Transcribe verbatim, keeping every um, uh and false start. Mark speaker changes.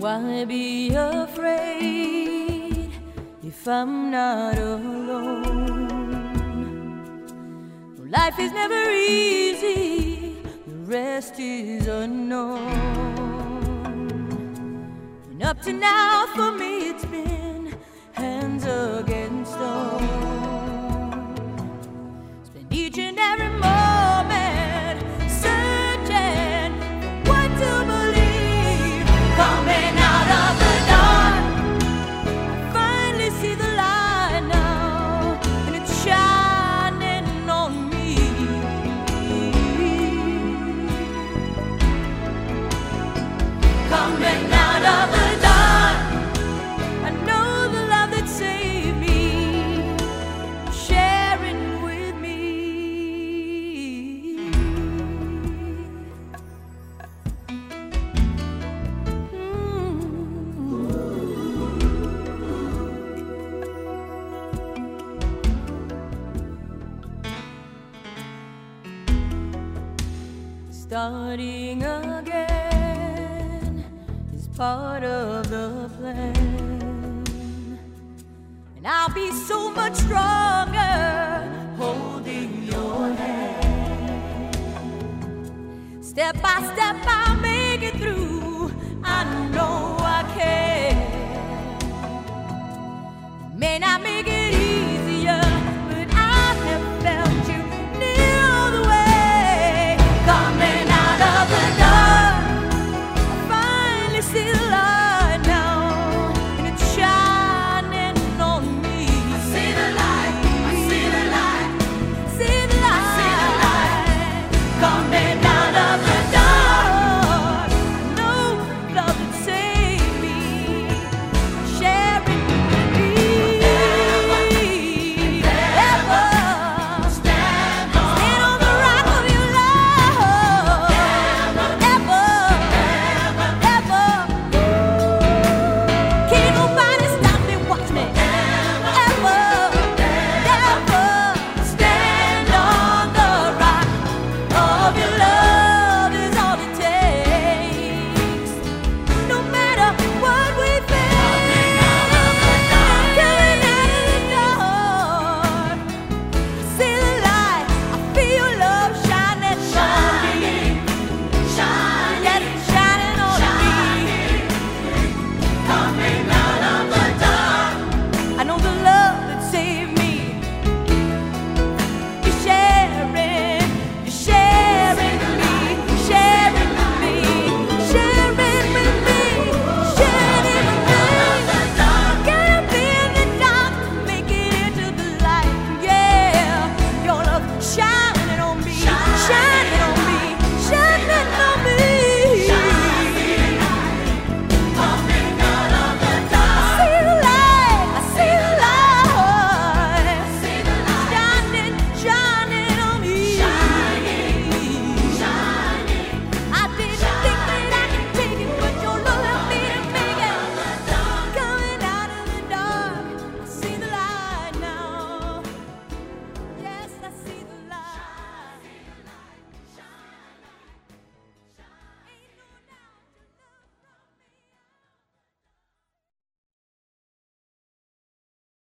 Speaker 1: Why be afraid if I'm not alone? Life is never easy, the rest is unknown. And up to now for me it's been hands against stone. Spend each and every moment searching for what to believe. Coming out of the dark, I finally see the light now, and it's shining on me. Coming out of the dark, I know the love that saved me, sharing with me. Starting again is part of the plan, and I'll be so much stronger holding your hand. Step by step I'll make it through.